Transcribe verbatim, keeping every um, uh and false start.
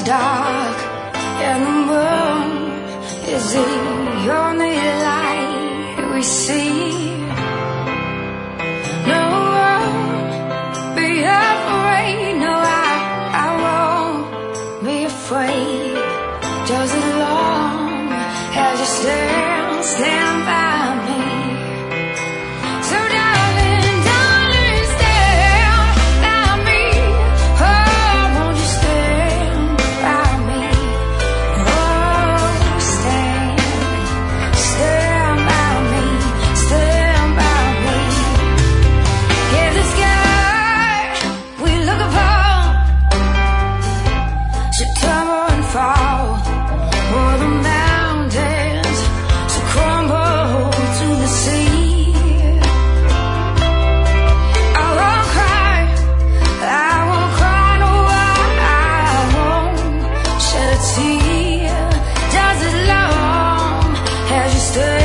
dark, and the moon is the only light we see. No, won't be afraid. No, I, I won't be afraid. Just as long as you stand, stand by me. So darling, darling, stand by me. Oh, won't you stand by me? Oh, stand, stand by me, stand by me. Yeah, the sky we look upon should tumble and fall, or the mountains should crumble to the sea. I won't cry, I won't cry, no, I won't shed a tear. Just as long as you stay.